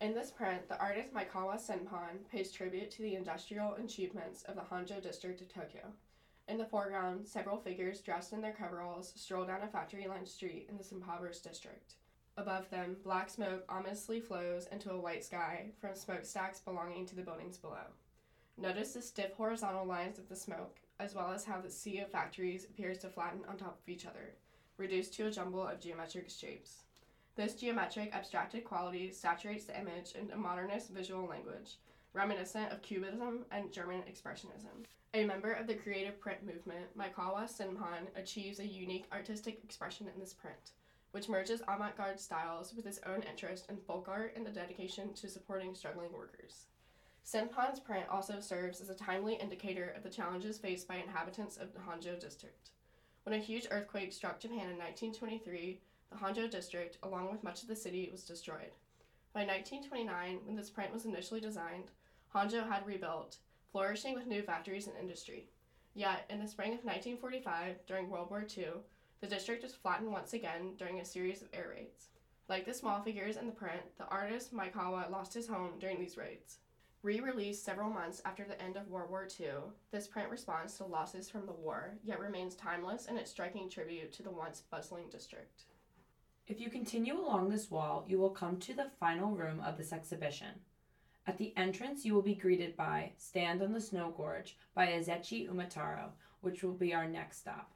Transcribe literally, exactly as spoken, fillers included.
In this print, the artist Maekawa Senpan pays tribute to the industrial achievements of the Honjo district of Tokyo. In the foreground, several figures dressed in their coveralls stroll down a factory-lined street in this impoverished district. Above them, black smoke ominously flows into a white sky from smokestacks belonging to the buildings below. Notice the stiff horizontal lines of the smoke, as well as how the sea of factories appears to flatten on top of each other, reduced to a jumble of geometric shapes. This geometric, abstracted quality saturates the image in a modernist visual language, reminiscent of Cubism and German Expressionism. A member of the creative print movement, Maekawa Senpan achieves a unique artistic expression in this print, which merges avant-garde styles with his own interest in folk art and the dedication to supporting struggling workers. Senpan's print also serves as a timely indicator of the challenges faced by inhabitants of the Honjo district. When a huge earthquake struck Japan in nineteen twenty-three, the Honjo district, along with much of the city, was destroyed. By nineteen twenty-nine, when this print was initially designed, Honjo had rebuilt, flourishing with new factories and industry. Yet, in the spring of nineteen forty-five, during World War Two, the district was flattened once again during a series of air raids. Like the small figures in the print, the artist Maekawa lost his home during these raids. Re-released several months after the end of World War Two, this print responds to losses from the war, yet remains timeless in its striking tribute to the once bustling district. If you continue along this wall, you will come to the final room of this exhibition. At the entrance, you will be greeted by Stand on the Snow Gorge by Azechi Umataro, which will be our next stop.